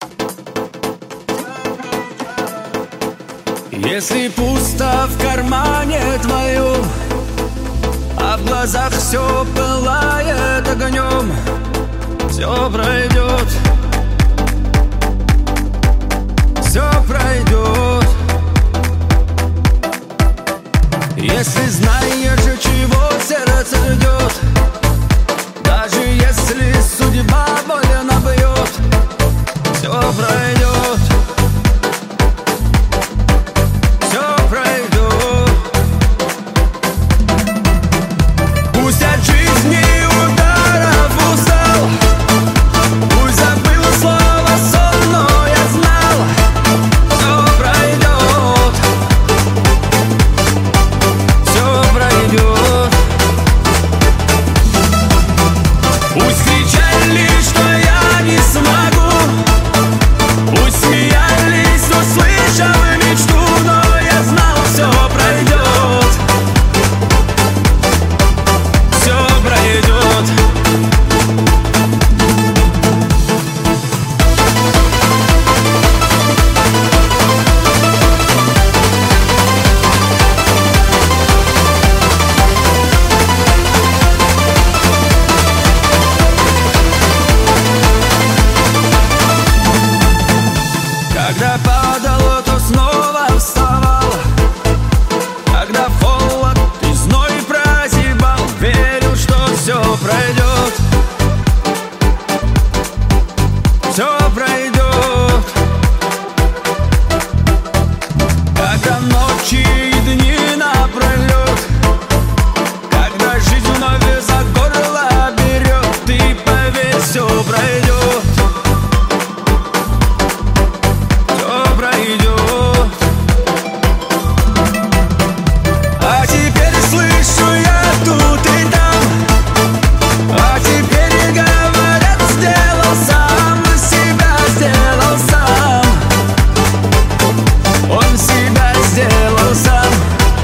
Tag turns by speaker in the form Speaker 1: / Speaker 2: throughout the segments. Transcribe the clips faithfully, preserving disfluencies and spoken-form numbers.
Speaker 1: Если пусто в кармане твоем, а в глазах все пылает огнем, все пройдет, все пройдет. Если знаешь, чего сердце ждет, даже если судьба больно бьет, все пройдет, все пройдет. Пусть от жизни ударов устал, пусть забыл слово сон, но я знал, все пройдет, все пройдет. Пусть кричали, что я не смогу, пусть смеялись, услышав мечту, но я знал, все пройдет, все пройдет. Когда падал, то снова вставал, когда в холод и зной прозябал, верю, что все пройдет, все пройдет. Когда ночи и дни напролет, когда жизнь вновь за горло берет, ты поверь, все пройдет, пройдет. А теперь слышу я тут и там, а теперь говорят, сделал сам, себя сделал сам, он себя сделал сам.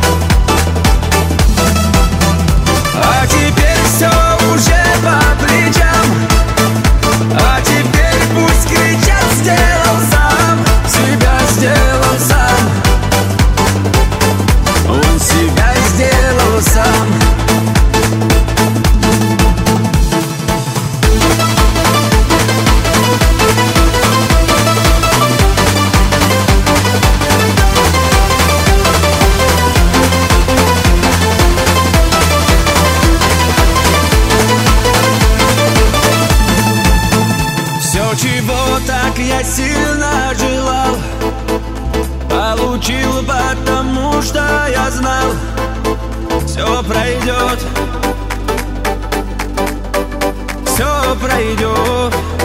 Speaker 1: А теперь все уже по плечам, а теперь пусть кричат, сделал сам, себя сделал сам, он себя сделал сам. Все, чего так я сильно желал, получил, потому что я знал, все пройдет, все пройдет.